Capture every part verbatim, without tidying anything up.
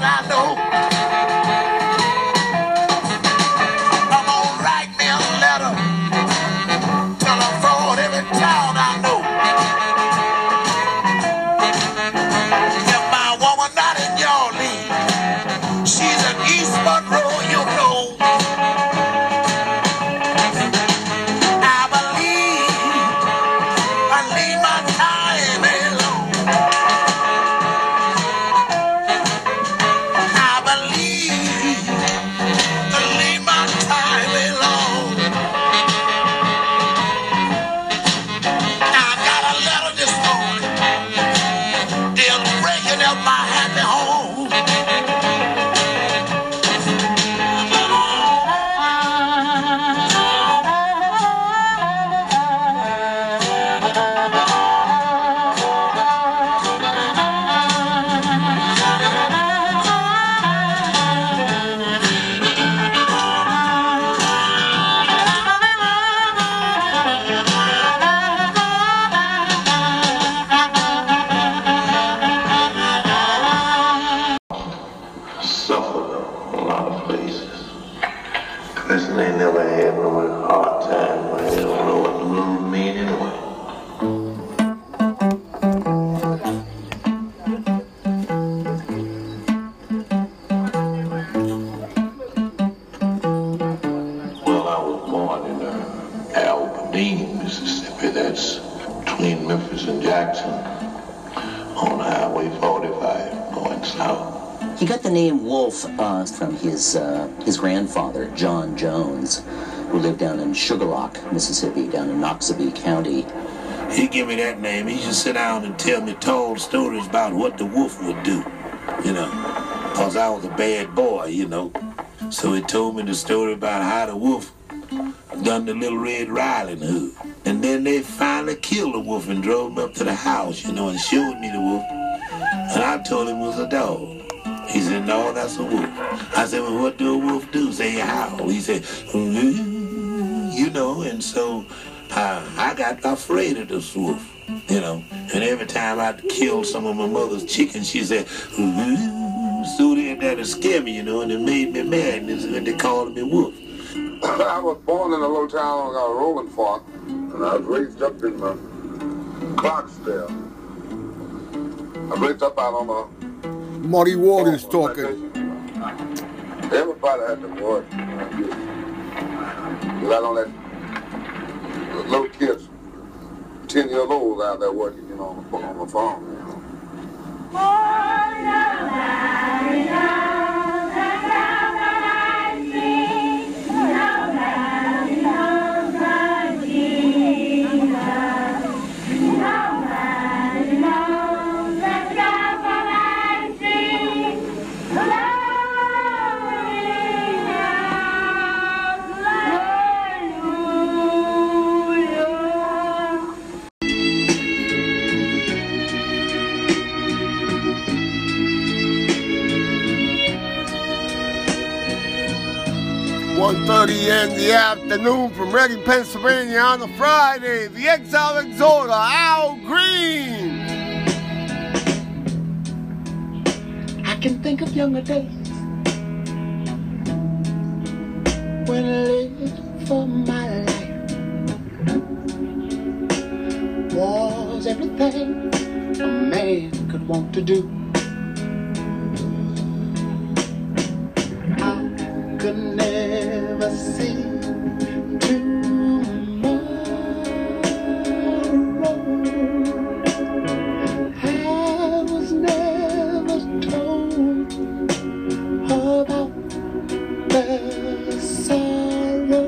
I know. I'm gonna write me a letter till I fraud every town I know. If my woman not in your league, she's an East Monroe, you know. I believe I leave my time alone. I believe to leave my time alone. I got a letter this morning, it's breaking up my happy home. Suffered a lot of places. Listen, they never had no hard time, but they don't know what the blues mean anyway. Well, I was born in uh, Albany, Mississippi. That's between Memphis and Jackson on Highway forty-five going south. He got the name Wolf uh, from his uh, his grandfather, John Jones, who lived down in Sugar Lock, Mississippi, down in Noxubee County. He give me that name. He just sit down and tell me tall stories about what the wolf would do, you know, because I was a bad boy, you know. So he told me the story about how the wolf done the Little Red Riding Hood. And then they finally killed the wolf and drove him up to the house, you know, and showed me the wolf. And I told him it was a dog. He said, no, that's a wolf. I said, well, what do a wolf do? Say, he howl. He said, mm-hmm, you know, and so uh, I got afraid of this wolf, you know. And every time I'd kill some of my mother's chickens, she said, mm-hmm. So then that'd scare me, you know, and it made me mad, and they called me Wolf. I was born in a little town called Rolling Fork, and I was raised up in uh, Clarksdale. I raised up out on a Muddy Waters talking. Everybody had to work. Right on that little kids, ten years old out there working, you know, on the, on the farm, you know. one thirty in the afternoon from Reading, Pennsylvania on a Friday. The Exile Exhorter, Al Green. I can think of younger days when I lived for my life. Was everything a man could want to do. I could never see tomorrow. I was never told about the sorrow.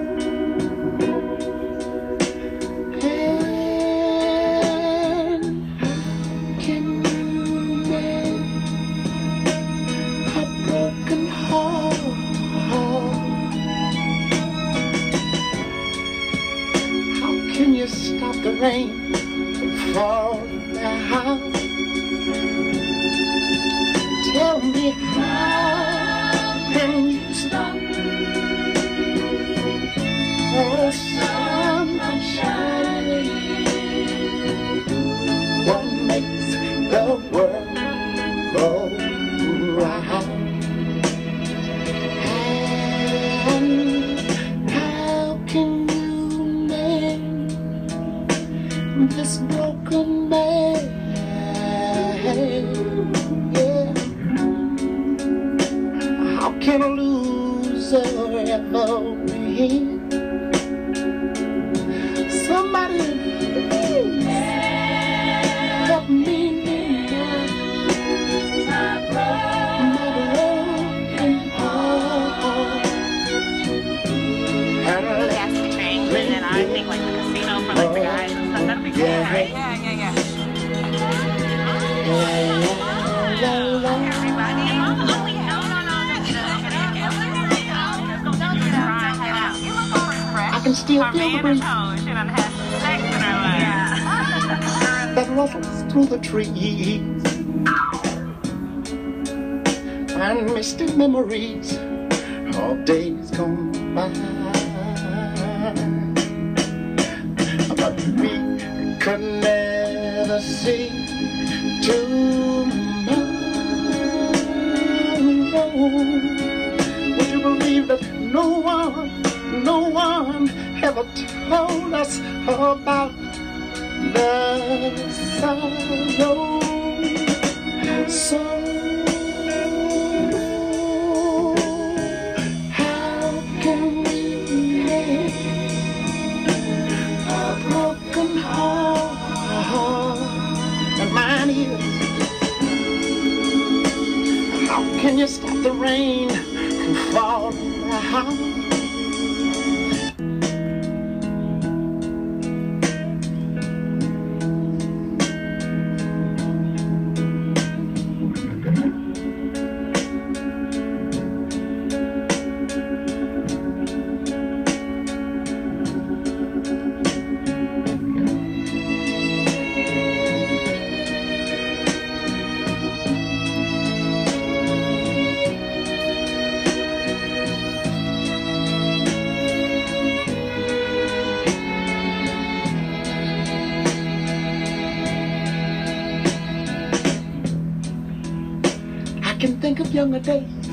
And how can you mend a broken heart? How can you stop the rain from falling down? Tell me, how can you stop the sun from shining? What makes the world go round? can lose or ever win. Somebody please help me mend my broken heart. And That's the train, and then I think like the casino for like the guys and stuff. That'd be cool, yeah. right? Yeah, yeah, yeah. Everybody. Oh, yeah. No, no, no. I can still feel the breeze that ruffles through the trees and misty memories of days gone by. But we could never see tomorrow. Would you believe that no one, no one ever told us about the sorrow? So how can we make a broken heart? And mine is. How can you stop the rain from falling down? I can think of younger days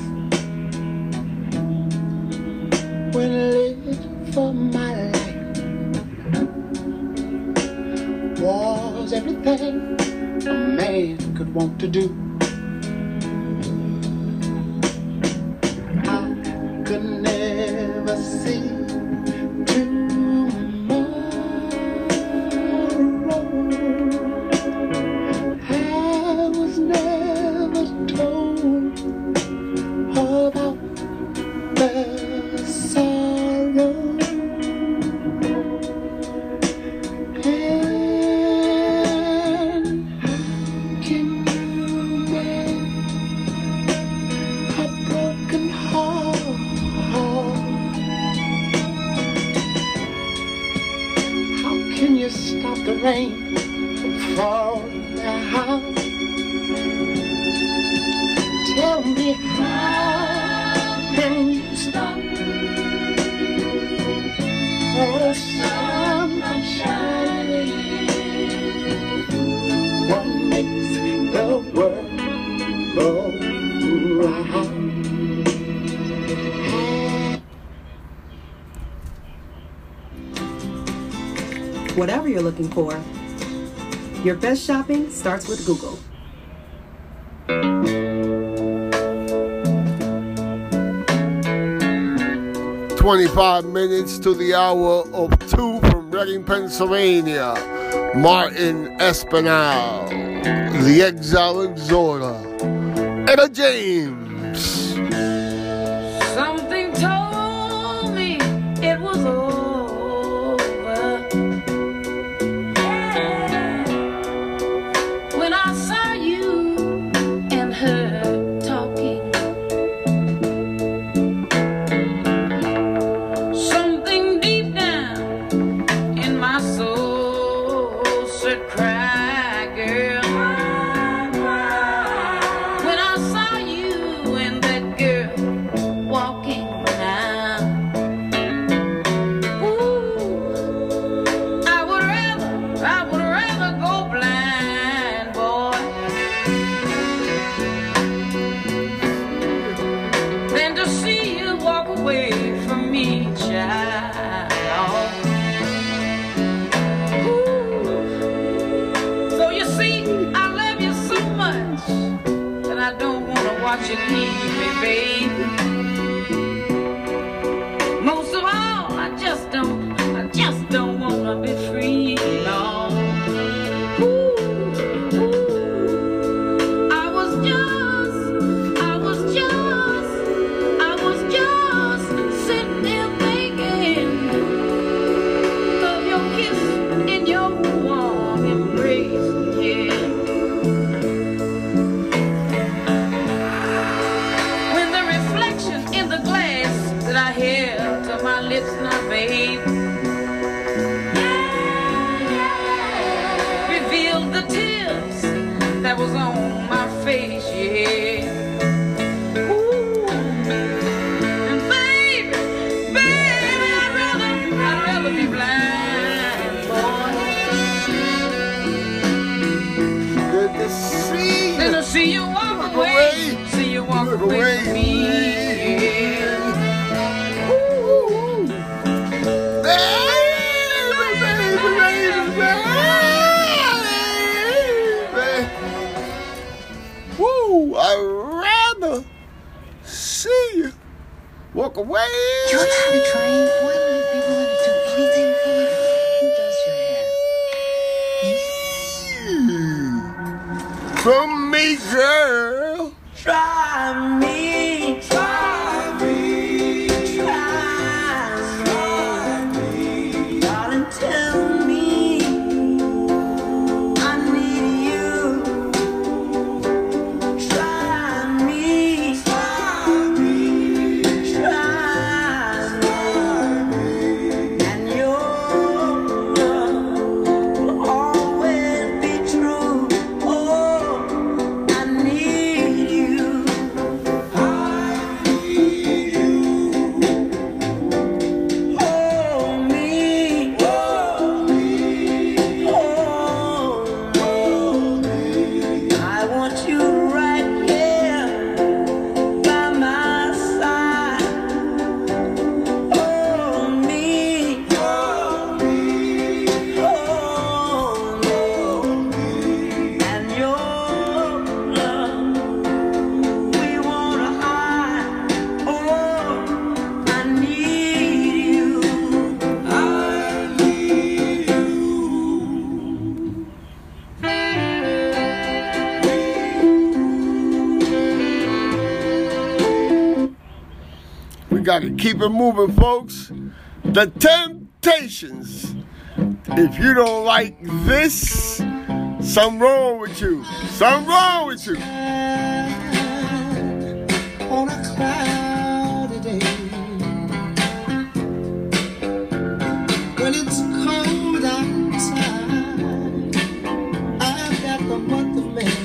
when I lived for my life. Was everything a man could want to do. I could never see tomorrow. I was never told all about the sorrow. And how can you make a broken heart? How can you stop the rain from falling down? Tell me, how can you stop the sun from shining? What makes the world go round? Whatever you're looking for, your best shopping starts with Google. twenty-five minutes to the hour of two from Reading, Pennsylvania. Martin Espinal, The Exile Exhorter, Etta James. Something told me it was over. When I saw you and her talking, something deep down in my soul said, cry, girl. When I saw you and that girl walking now, ooh, I would rather, I would rather go blind, boy, than to see you walk away from me, child. Ooh. So you see, I love you so much that I don't want to watch you leave me, baby. Walk away. You're not a dream. Why would you be willing to do anything for you? Who does your hair? From me, girl. Try me, try me, try me, darling, tell me I need you. Try me, try me, try me, and your love will always be true. Oh, I need you. I need you. Hold me, hold me, hold me. I want you right here by my side. Hold me, hold me, hold me, and your love we wanna hide. Oh, I need you. I need you. We got to keep it moving, folks. The Temptations. If you don't like this, something wrong with you. Something wrong with you. On a cloudy day, when it's cold outside, I've got the month of May.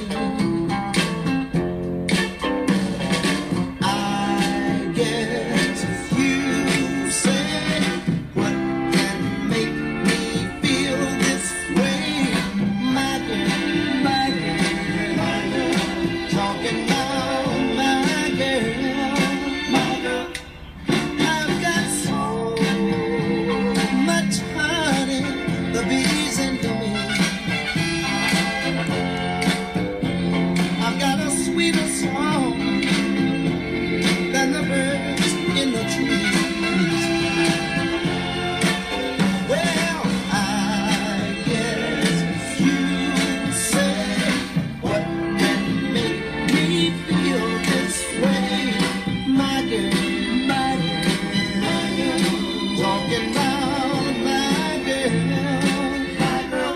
I guess if you say what can make me feel this way, my girl, my girl, my girl, talking about my girl, my girl. I've got so much honey, the bees into me. I've got a sweeter song than the birds in the trees. Well, I guess you say what can make me feel this way, my girl, my girl, my girl, talking about my girl, my girl.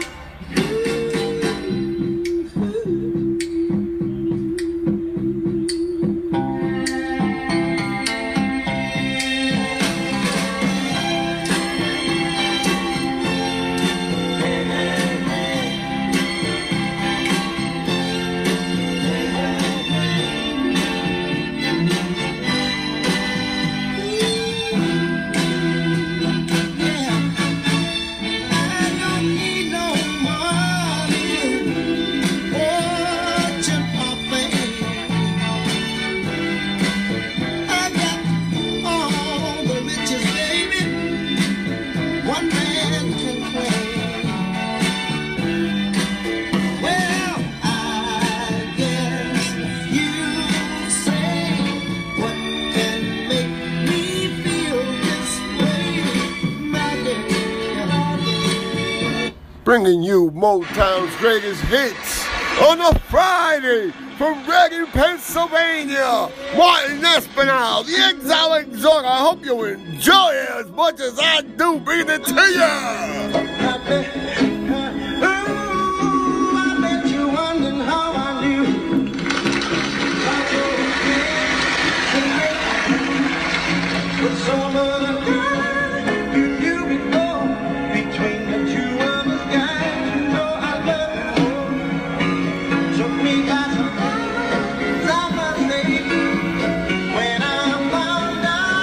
Bringing you Motown's greatest hits on a Friday from Reading, Pennsylvania. Martin Espinal, the Exile Exhort. I hope you enjoy it as much as I do bringing it to you.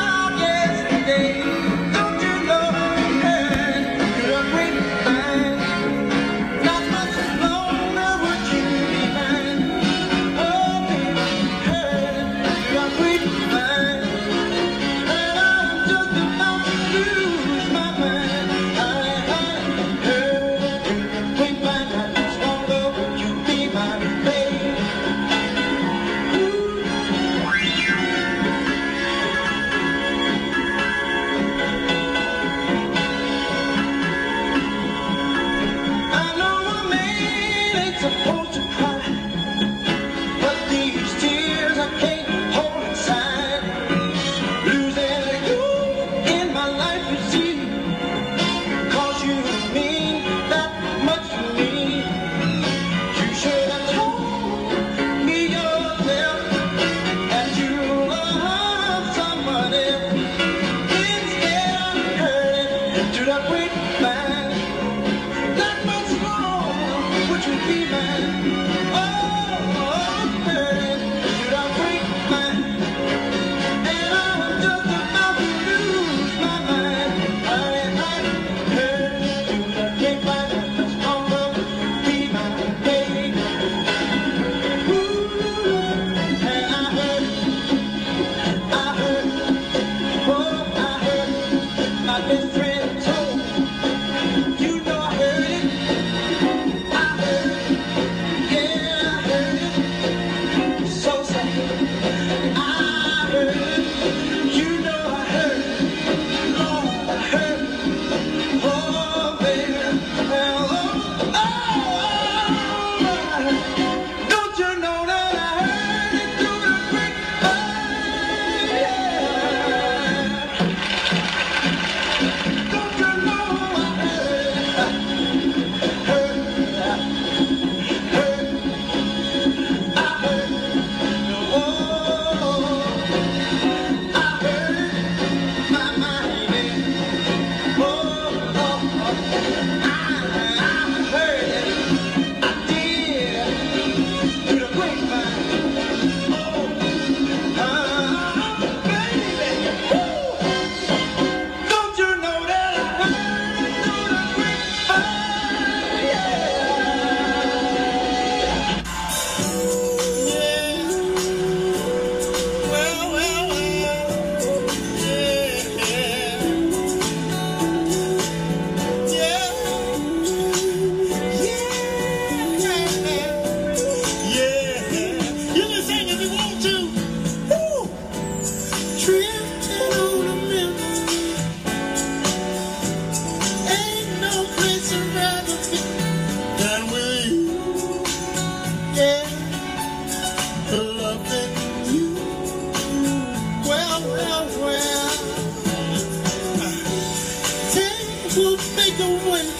Don't you know, girl, you're a great man.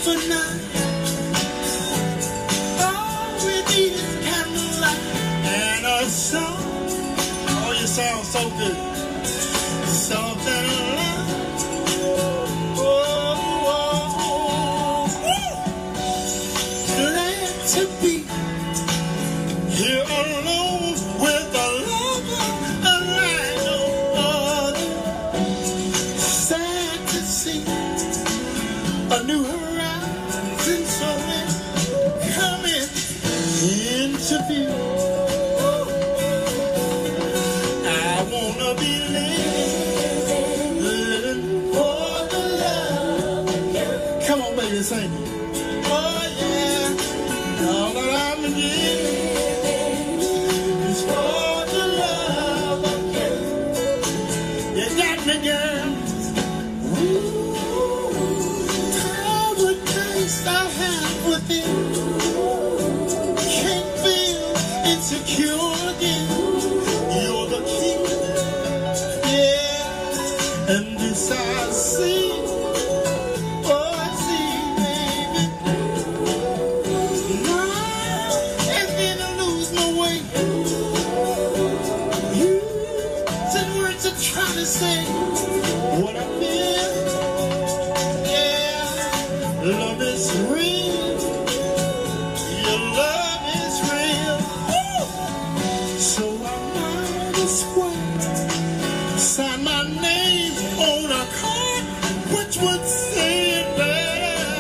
for night. All we need is candlelight and a song. Oh, you sound so good. Something like, oh, oh, oh. Glad to be here alone with a lover like no other. Sad to see a new horizon soaring coming into view. I wanna be living, living for the love. Come on, baby, sing it. Oh yeah, all that I'm giving is for the love of you. You got me, girl. I have within, can't feel insecure again. You're the king, yeah, and this I see, oh I see, baby. Now, and then I lose my way. Using words to try to say what I feel. Love is real. Your love is real. Woo! So I might as well sign my name on a card which would say it better.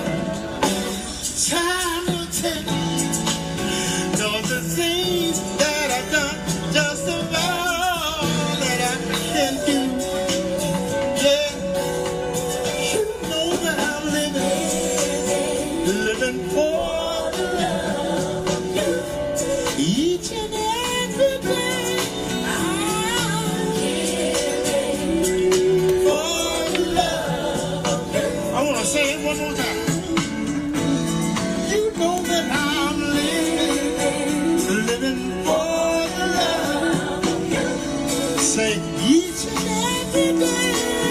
Time will tell. Those are things that I've done, just about that I can do. Yeah, you know that I'm living. Living for the love of you. Each and every day I'm living for the love of you. I want to say it one more time. You know that I'm living, living for the love of you. Say each and every day.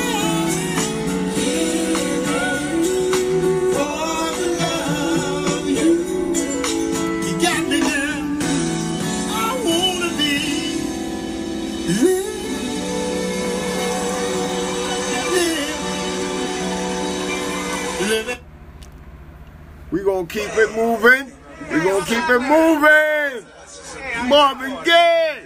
We gonna keep it moving. We gonna keep it moving. Marvin Gaye.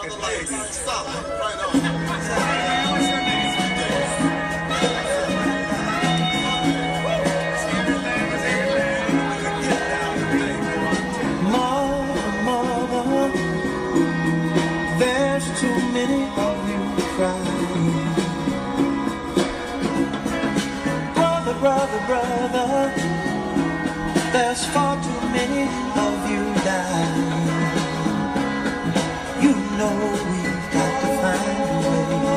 Mother, mother, there's too many of you crying. Brother, brother, brother, there's far too many of you dying. You know we've got to find a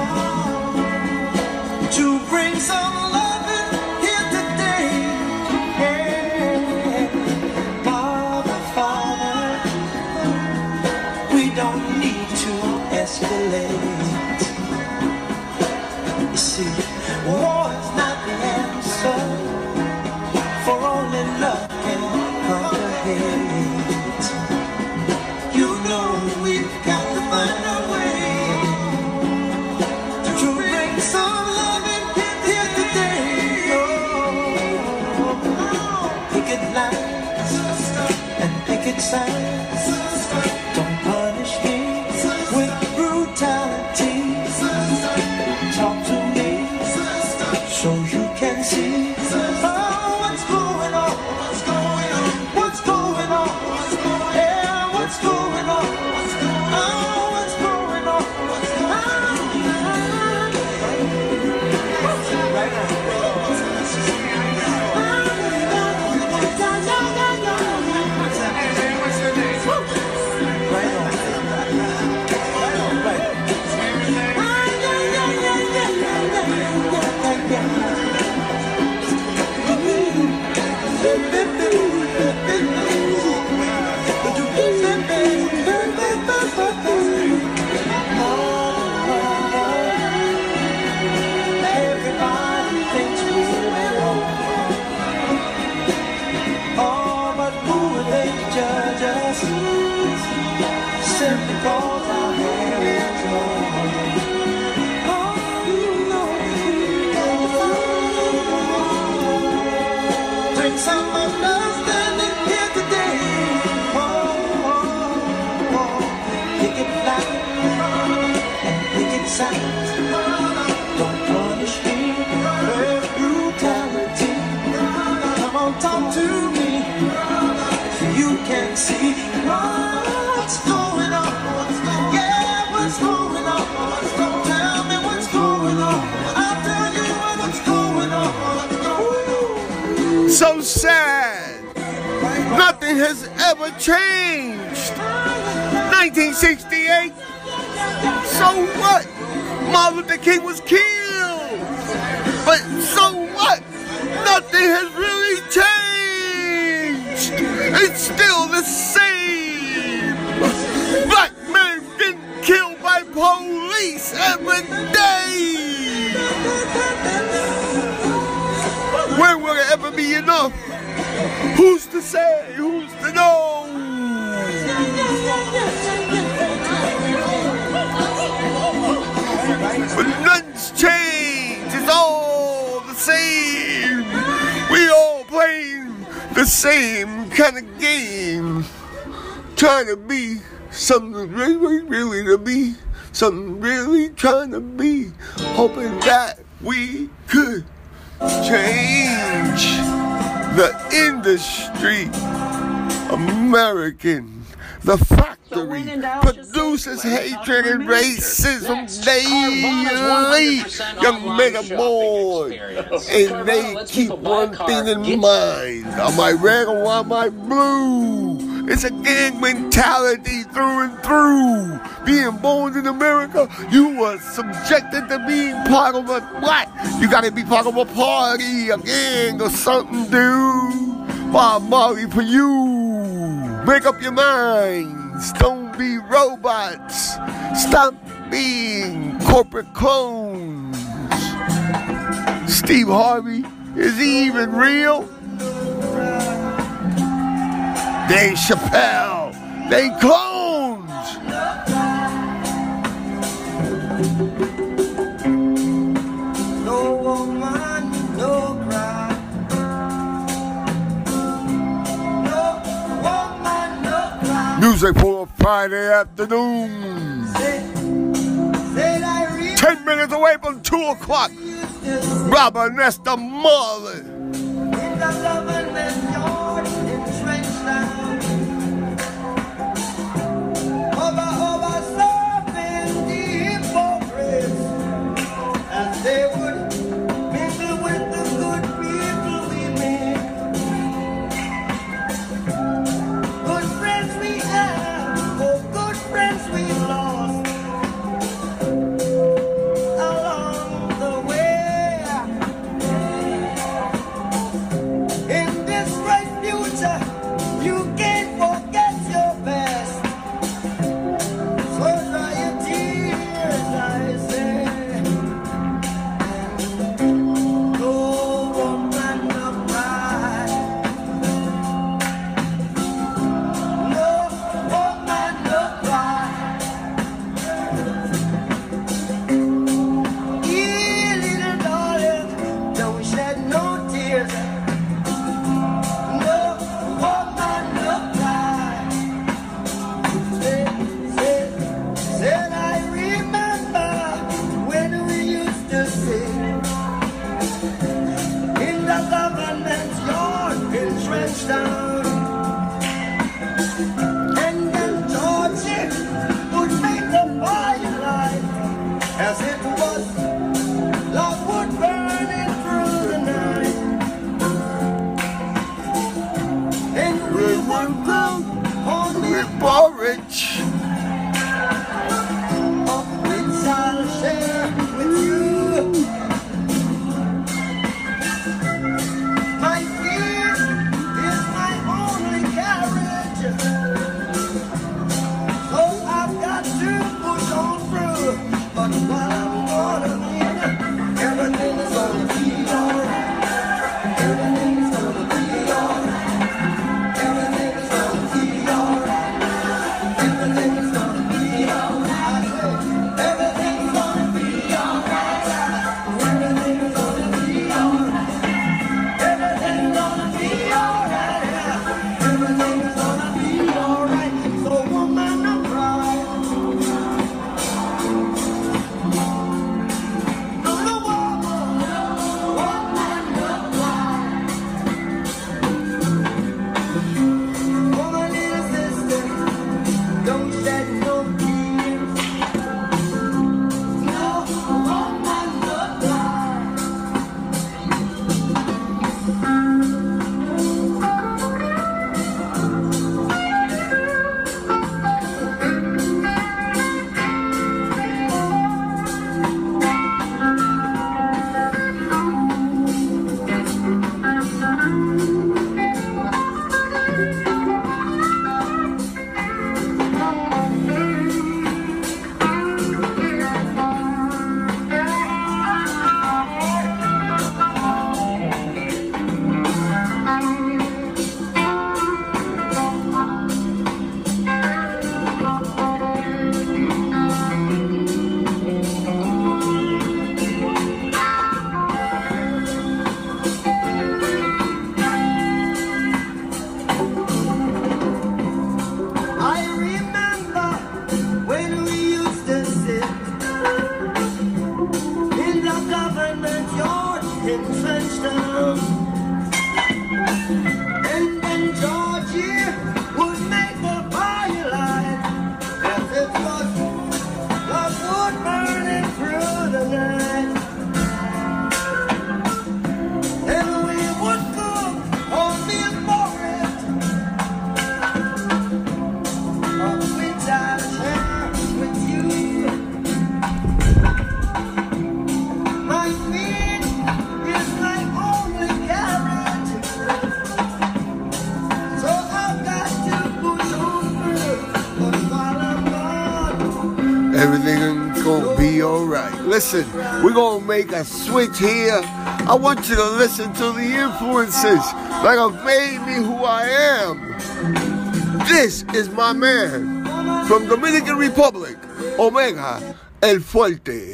way to bring some love in here today. Yeah. Father, Father, we don't need to escalate. You see, war is not the answer, for only love can conquer hate. You know we've got to find a way to bring some love in here today. Oh, picket lines and picket signs. Don't punish me with brutality. Talk to me, show sight. Don't punish me with brutality. Come on, talk to me. You can see what's going on. Yeah, what's going on? Tell me what's going on. I'll tell you what's going on. So sad. Nothing has ever changed. nineteen sixty-eight. So what? Martin Luther King was killed. But so what? Nothing has really changed. It's still the same. Black men getting killed by police every day. When will it ever be enough? Who's to say? Who's to know? But nothing's changed. It's all the same. We all playing the same kind of game. Trying to be something really, really to be. Something really trying to be. Hoping that we could change the industry. American. The factory produces hatred and racism daily. Young men are born, and they keep one thing in mind. Am I red or am I blue? It's a gang mentality through and through. Being born in America, you were subjected to being part of a what? You gotta be part of a party, a gang or something, dude. Bob Marley for you. Make up your minds. Don't be robots. Stop being corporate clones. Steve Harvey, is he even real? Dave Chappelle, they clones. No woman, no cry. Music for a Friday afternoon. Ten minutes away from two o'clock. Robert Nesta Marley. They would mingle with the good people we meet. Good friends we have, oh good friends we lost along the way. In this bright future, you can't forget your past. So dry your tears, I say. Porridge. Of which I'll share with you. My fear is my only carriage. So I've got to push on through. But while I'm in sunshine. And then Georgie would make the firelight as it was the wood burning through the night. And we would cook on the forest of which I share with you. My feet is my only carrot, so I've got to push over, but while I'm gone, everything's gonna be alright. Listen, we're gonna make a switch here. I want you to listen to the influences that have made me who I am. This is my man from Dominican Republic, Omega El Fuerte.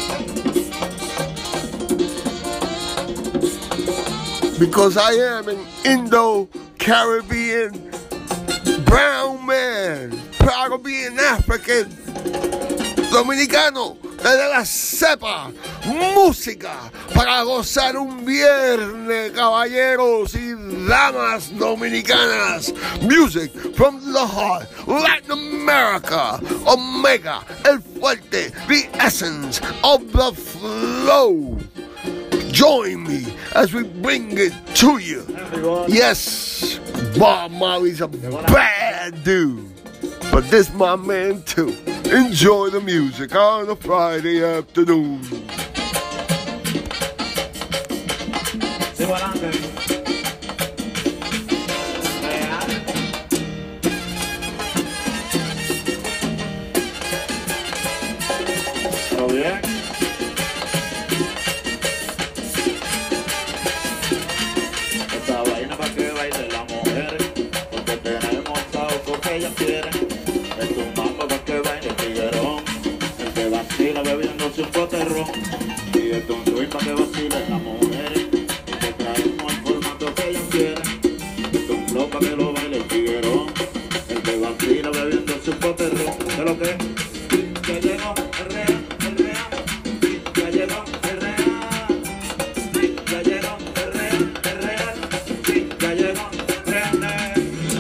Because I am an Indo-Caribbean brown man, proud of being African, dominicano, desde la cepa, música para gozar un viernes, caballeros y damas dominicanas. Music from the heart, Latin America, Omega, El Fuerte, the essence of the flow. Join me as we bring it to you. Yes, Bob Marley's a bad dude, but this my man too. Enjoy the music on a Friday afternoon. Bebiéndose un pote de ron, y esto un swing para que vacilen las mujeres, y te traemos el formato que ellas quieren, esto un flow para que lo baile el tiguerón, el que vacila bebiéndose un pote de ron. ¿Qué lo que? Ya llegó el real, el real, ya llegó el real, ya llegó el real, el real, ya llegó el real.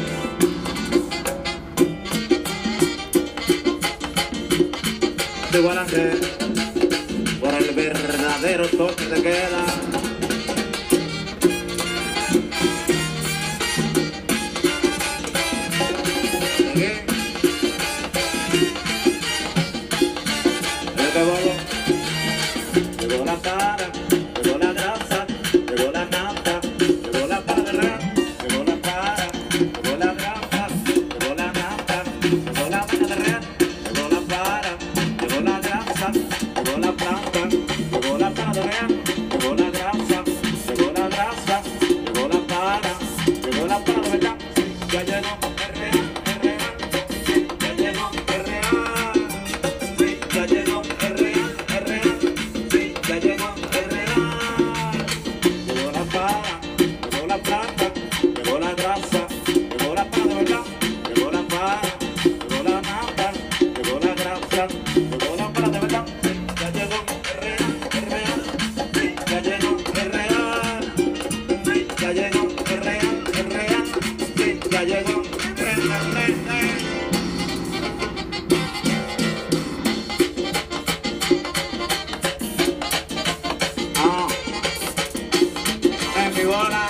De Guarante, por el verdadero toque de queda. Llegó la cara, llegó la grasa, llegó la nata, llegó la para de real, llegó la cara, llegó la grasa, llegó la nata, llegó la para de real, llegó la para. Llegó la grasa, llegó la planta, llegó la para de real, llegó la grasa, llegó la grasa, llegó la para, llegó la para de verdad, ya llegó el real, el real, ya llegó el real, sí, ya llegó el real, el real, sí, ya llegó el real, llegó la para, llegó la planta, llegó la grasa, llegó la para de verdad, llegó la para, llegó la nata, llegó la grasa. Llegó la para de verdad, ya llegó el real, el real, sí, ya llegó el real, sí, ya llegó el real, el real, sí, ya llegó el real, el real. Ah, en mi bola.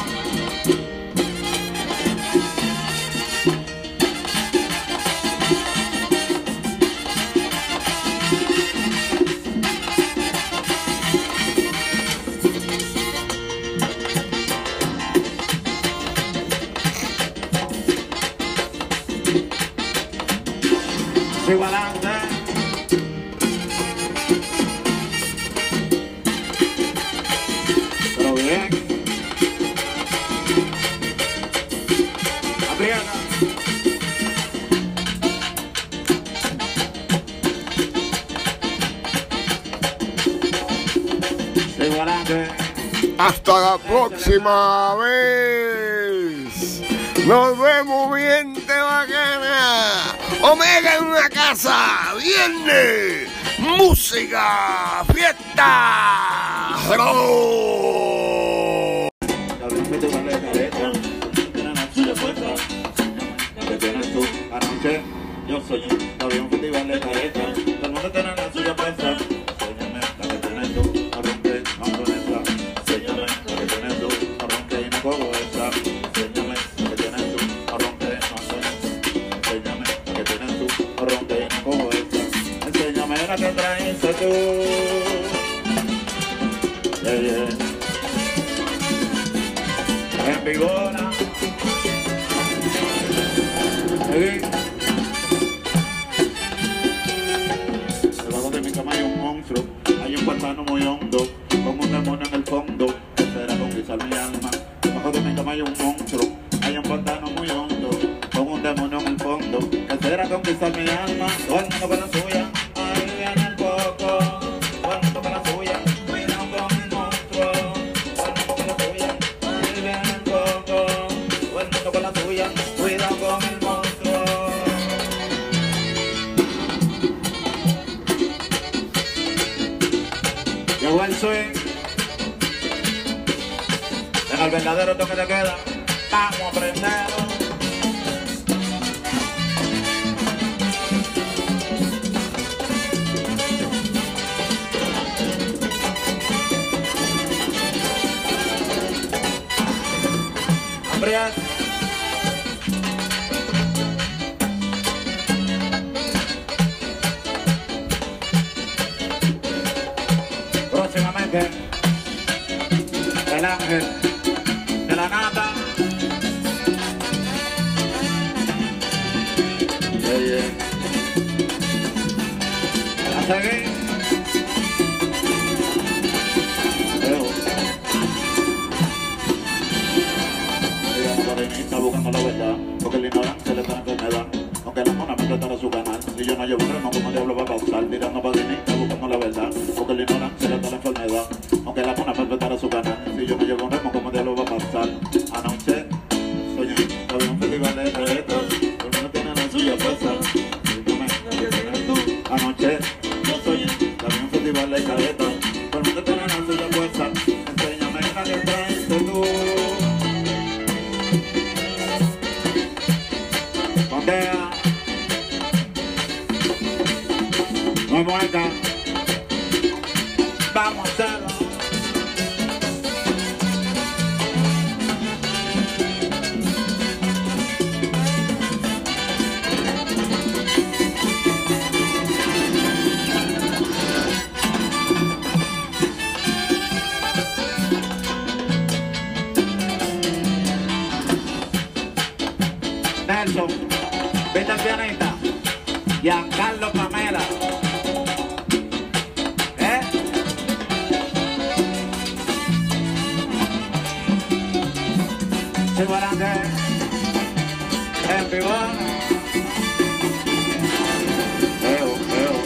Sigo adelante. Pero bien. Aprieta. Sigo adelante. Hasta la próxima vez. Nos vemos bien de bacana. Omega en una casa. Viernes. Música. Fiesta. ¡Hello! festival de careta, tienen la suya puesta, que tienes tú anoche. Yo soy un avión festival de careta, todo el mundo tiene la suya puesta. Enséñame la que tienes tú, no rompe, no conecta. Enséñame la que tienes tú, no rompe y no cojo esa. Enséñame la que tienes tú, no rompe, no conecta. Enséñame la que tienes tú, no rompe y no cojo esa. Enséñame la que traíste tú. Yeah, yeah. En Vigona. Seguí. Debajo de mi cama hay un monstruo, hay un pantano muy hondo, como un demonio en el fondo, que espera conquistar mi alma. Debajo de mi cama hay un monstruo, hay un pantano muy hondo, como un demonio en el fondo, que espera conquistar mi alma. Todo el mundo con la suya, ahí viene el coco. Todo el mundo con la suya, cuidado con el monstruo. Todo el mundo con la suya, ahí viene el coco. Todo el mundo con la suya, cuidado con el monstruo. Llegó el swing, en el verdadero toque de queda, vamos a aprenderlo. Hambriar. Próximamente, el ángel de la nata. Yeah, yeah. A seguir. Veo. Ella no para mí, está buscando la verdad, porque la ignorancia le da enfermedad. Aunque la mona me tratara su canal, si yo no llevo un remo, como diablo va a pasar. Tirando para mí, está buscando la verdad, porque la ignorancia le da la enfermedad. Aunque la mona me tratara su canal, si yo no llevo un remo, como diablo va a pasar. Anoche, soñé, había un festival de reggaetón, todo el mundo tiene la suya puesta. Anoche, yo soñé, había un festival de careta, todo el mundo tiene la suya puesta. Enséñame la que traiste tú. Condea, no hay mueca, vamos a hacerlo. Nelson, vete al pianista, Giancarlo Pamela. ¿Eh? Sigo adelante, en Vigona. Veo, veo.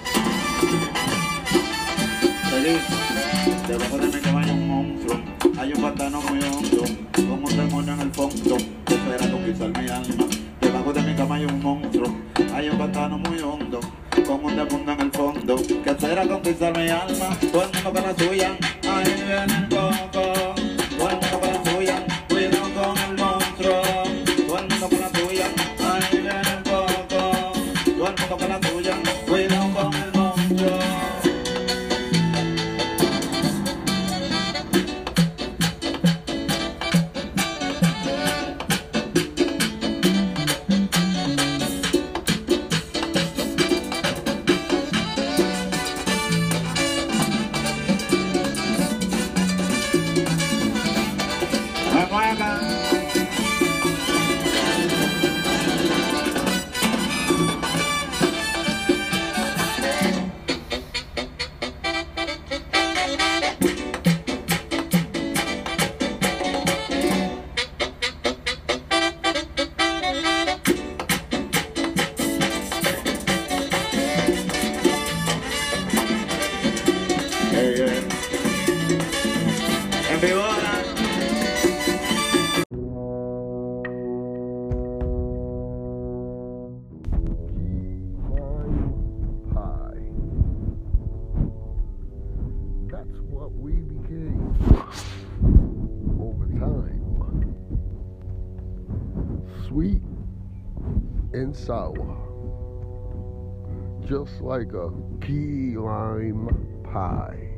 Feliz, debajo de mi cama hay un monstruo, hay un pantano muy hondo, como un demonio en el fondo, que espera conquistar mi alma. Debajo de mi cama hay un monstruo, hay un pantano muy hondo, como un demonio en el fondo, que espera conquistar mi alma. Todo el mundo con la suya, ahí viene el coco. Todo el mundo con la suya, cuidado con el monstruo. Todo el mundo con la suya, ahí viene el coco. Todo el mundo con la suya, cuidado con el monstruo. That's what we became over time. sweet and sour, just like a key lime pie.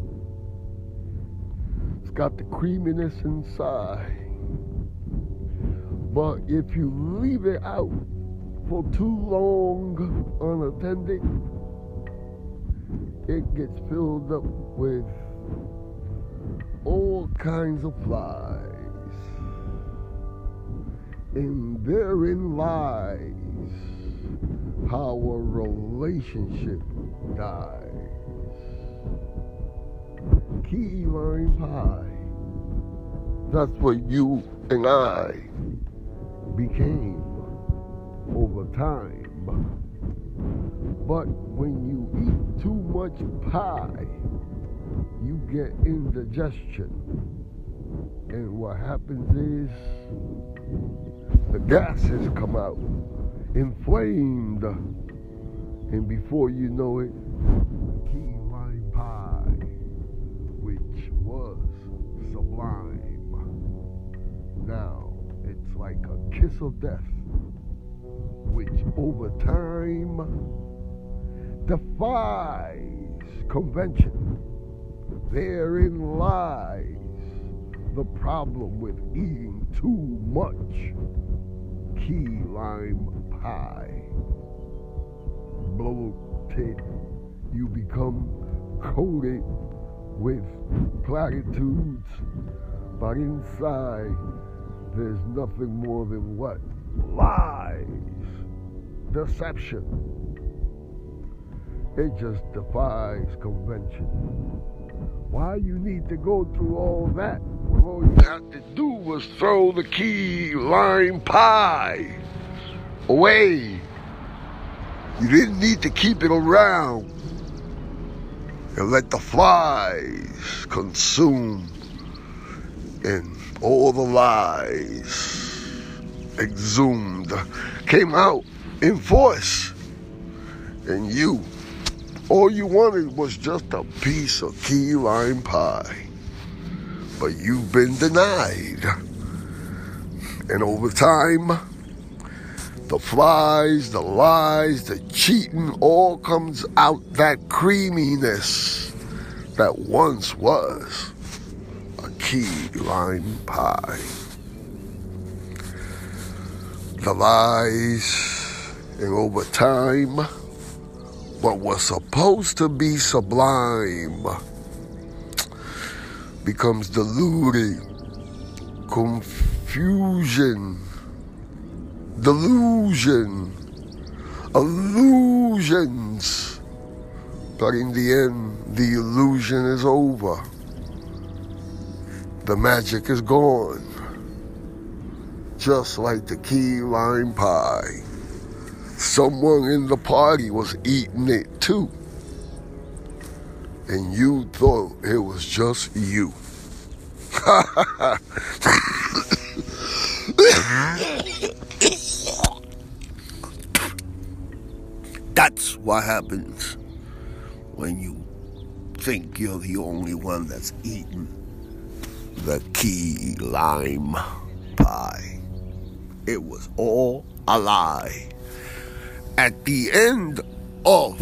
It's got the creaminess inside, but if you leave it out for too long unattended, it gets filled up with all kinds of flies. And therein lies how a relationship dies. Key lime pie. That's what you and I became over time. But when you eat too much pie, you get indigestion. And what happens is the gases come out, inflamed, and before you know it, key lime pie, which was sublime, now it's like a kiss of death, which over time defies convention. Therein lies the problem with eating too much key lime pie. Bloated, you become coated with platitudes, but inside there's nothing more than what? Lies, deception. It just defies convention. Why you need to go through all that when all you had to do was throw the key lime pie away? You didn't need to keep it around and let the flies consume and all the lies exhumed came out in force, and you all you wanted was just a piece of key lime pie. But you've been denied. And over time, the flies, the lies, the cheating, all comes out that creaminess that once was a key lime pie. The lies, and over time, what was supposed to be sublime becomes diluted, confusion, delusion, illusions. But in the end, the illusion is over. The magic is gone. Just like the key lime pie. Someone in the party was eating it too. And you thought it was just you. That's what happens when you think you're the only one that's eating the key lime pie. It was all a lie. At the end of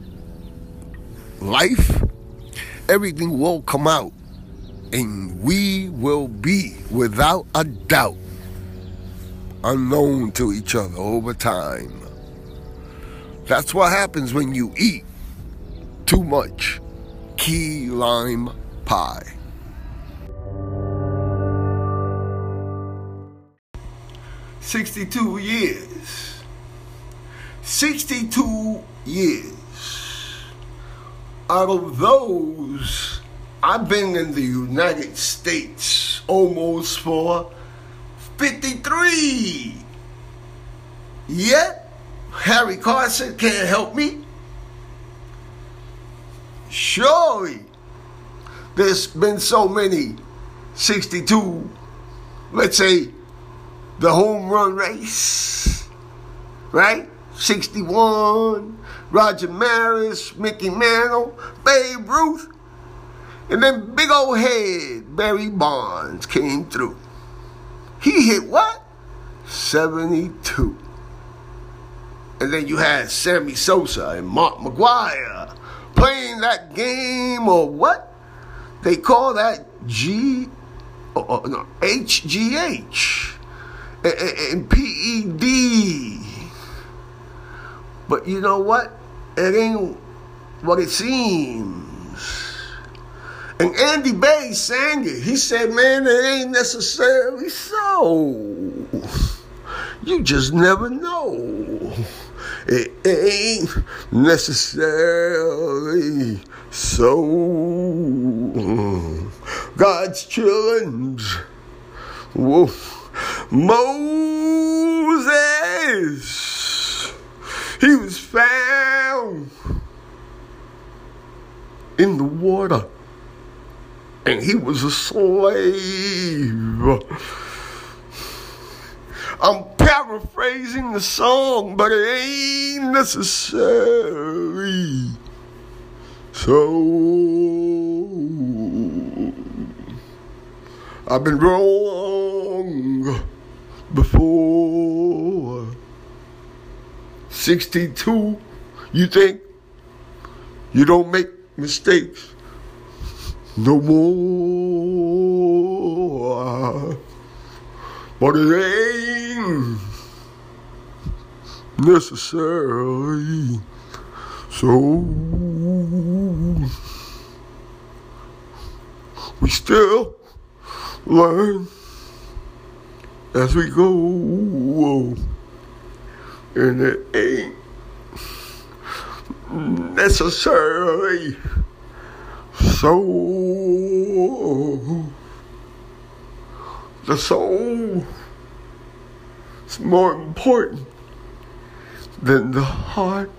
life, everything will come out, and we will be, without a doubt, unknown to each other over time. That's what happens when you eat too much key lime pie. sixty-two years. sixty-two years. Out of those, I've been in the United States almost for fifty-three. Yet, Harry Carson can't help me. Surely, there's been so many sixty-two, let's say, the home run race, right? sixty-one, Roger Maris, Mickey Mantle, Babe Ruth, and then big old head Barry Bonds came through. He hit what? seventy-two. And then you had Sammy Sosa and Mark McGuire playing that game, or what? They call that G, or, or no, H G H and, and P E D. But you know what? It ain't what it seems. And Andy Bay sang it. He said, man, it ain't necessarily so. You just never know. It ain't necessarily so. God's children. Whoa. Moses, he was found in the water, and he was a slave. I'm paraphrasing the song, but it ain't necessarily so. I've been wrong before. sixty-two, you think you don't make mistakes no more. But it ain't necessarily so. We still learn as we go, and it ain't necessarily so. The soul is more important than the heart.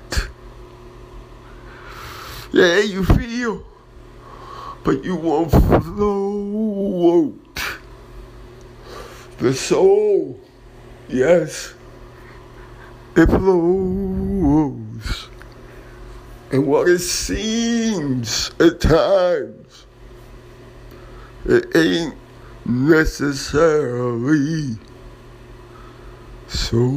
Yeah, you feel, but you won't float. The soul, yes, it flows. And what it seems at times, it ain't necessarily so.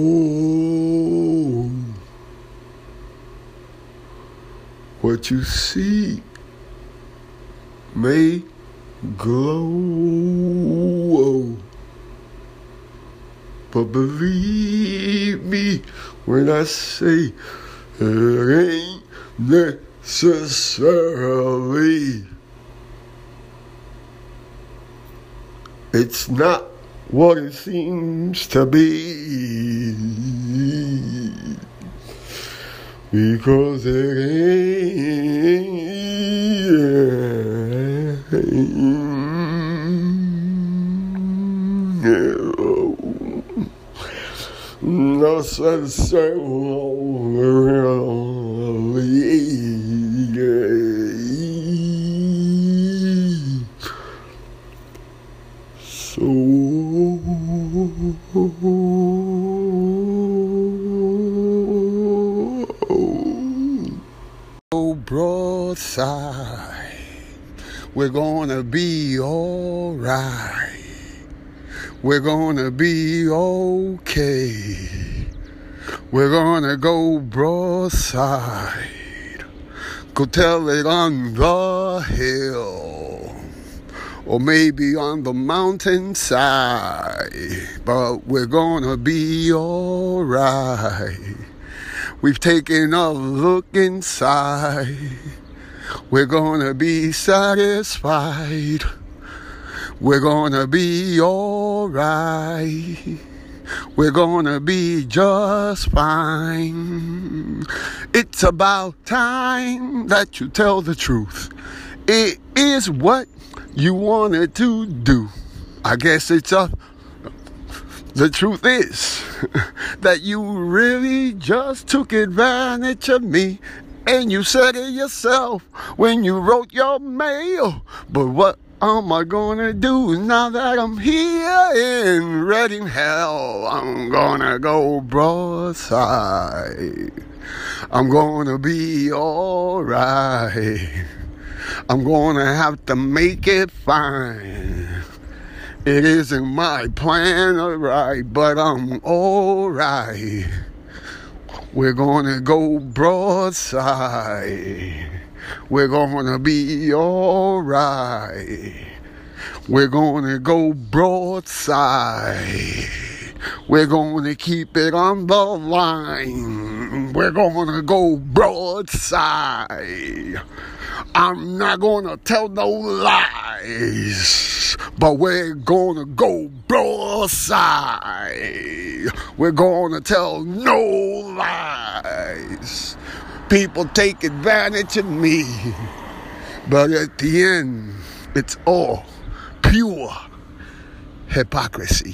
What you see may glow, but believe me when I say it ain't necessarily. It's not what it seems to be, because it ain't necessarily so. Oh, broadside, we're gonna be all right. We're gonna be okay. We're gonna go broadside. Go tell it on the hill, or maybe on the mountainside, but we're gonna be all right. We've taken a look inside. We're gonna be satisfied. We're gonna be all right. We're gonna be just fine. It's about time that you tell the truth. It is what you wanted to do. I guess it's a The truth is that you really just took advantage of me, and you said it yourself when you wrote your mail. But what am I gonna do now that I'm here in Reading Hell? I'm gonna go broadside. I'm gonna be alright. I'm gonna have to make it fine. It isn't my plan, alright, but I'm alright. We're gonna go broadside. We're gonna be alright. We're gonna go broadside. We're gonna keep it on the line. We're gonna go broadside. I'm not gonna tell no lies, but we're gonna go broadside. We're gonna tell no lies. People take advantage of me, but at the end, it's all pure hypocrisy.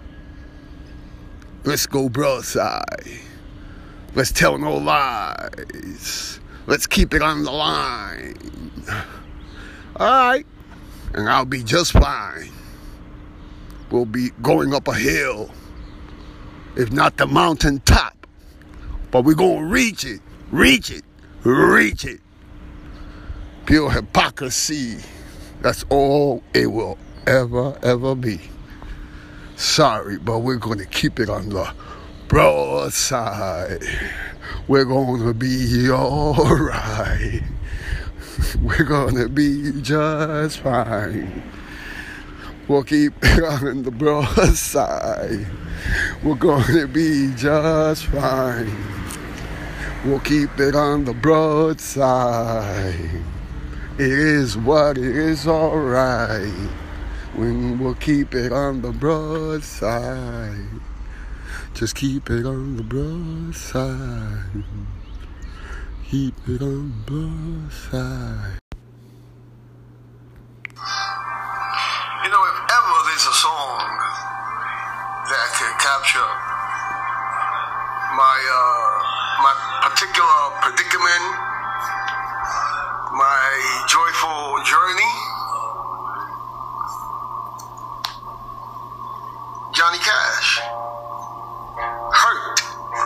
Let's go broadside. Let's tell no lies. Let's keep it on the line. All right. And I'll be just fine. We'll be going up a hill. If not the mountain top. But we're going to reach it. Reach it. Reach it. Pure hypocrisy. That's all it will ever, ever be. Sorry, but we're going to keep it on the broadside. We're going to be all right. We're going to be just fine. We'll keep it on the broadside. We're going to be just fine. We'll keep it on the broadside. It is what it is, all right. When we'll keep it on the broadside. Just keep it on the broadside. Keep it on the broadside. You know, if ever there's a song that could capture my uh, my particular predicament, my joyful journey, Johnny Cash. Hurt.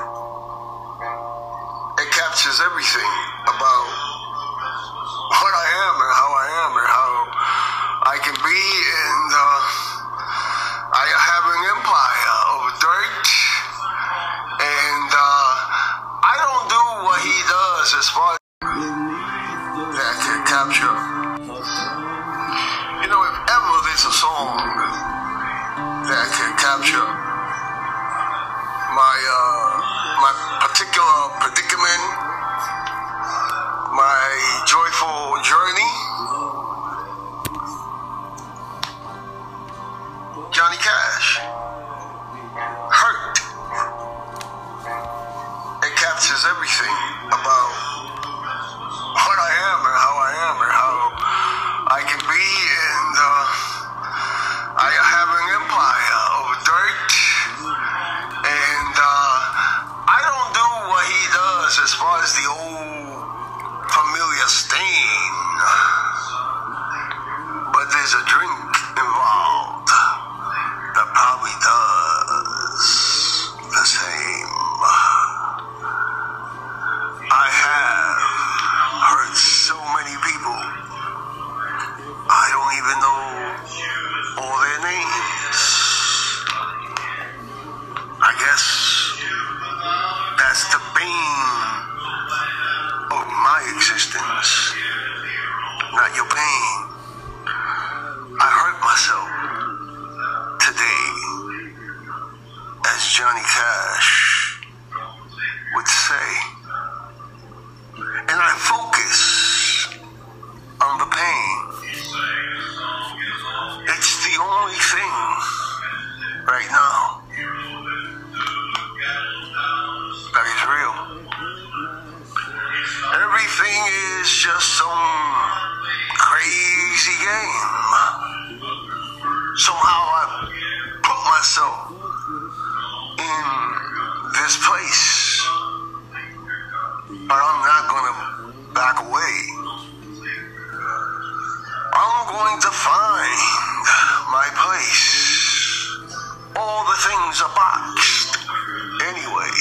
It captures everything about what I am and how I am and how I can be, and uh, I have an empire of dirt, and uh, I don't do what he does as far as that can capture. You know, if ever there's a song that can capture my uh, my particular predicament, my joyful journey, Johnny Cash. Hurt. It captures everything about what I am and how I am and how I can be, and uh, I have an empire of dirt, and uh, I don't do what he does as far as the old familiar stain, but there's a drink involved that probably does the same. I have hurt so many people, I don't even know all their names. I guess that's the bane of my existence, not your pain. I hurt myself today, as Johnny Cash would say, and I focus on the pain. It's the only thing right now that is real. Everything is just some crazy game. Somehow I put myself in this place, but I'm not gonna back away. I'm going to find my place. All the things are boxed anyway.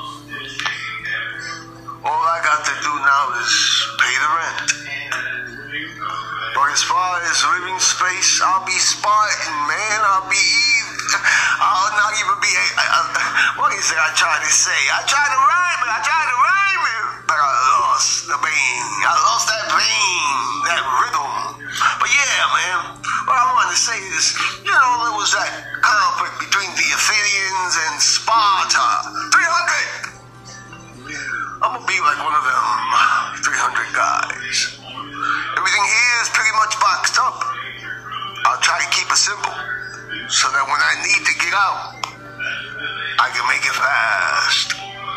All I got to do now is pay the rent. But as far as living space. I'll be Spartan, man. I'll be Eve. I'll not even be a, a, a what is it I try to say? I try to rhyme it. I try to rhyme it. But I lost the vein. I lost that vein, that rhythm. But yeah, man, what I wanted to say is, you know, there was that conflict between the Athenians and Sparta. three hundred! I'm gonna be like one of them three hundred guys. Everything here is pretty much boxed up. I'll try to keep it simple, so that when I need to get out, I can make it fast.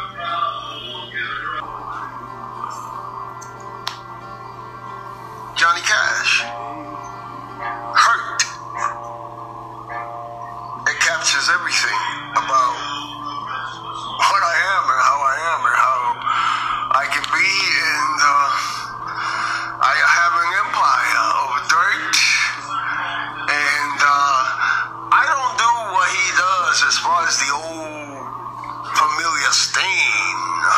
Johnny Cash. Hurt. It captures everything about what I am and how I am and how I can be, and uh, I have an empire of dirt, and uh, I don't do what he does as far as the old familiar stain,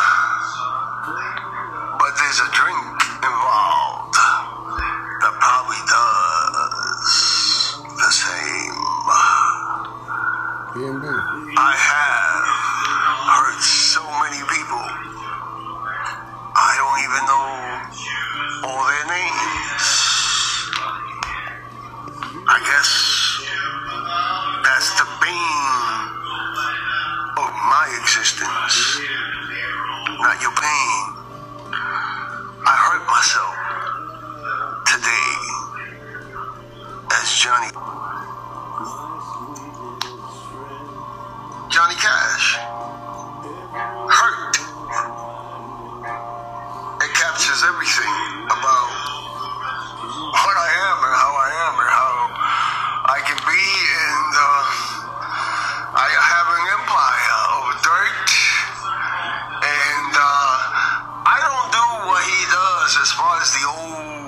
but there's a drink involved that probably does the same. I have hurt so many people, I don't even know all their names. I guess that's the bane of my existence, not your pain. I hurt myself today as Johnny Johnny Cash. Hurt. It captures everything about what I am and how I am and how I can be, and uh, I have an empire of dirt, and uh, I don't do what he does as far as the old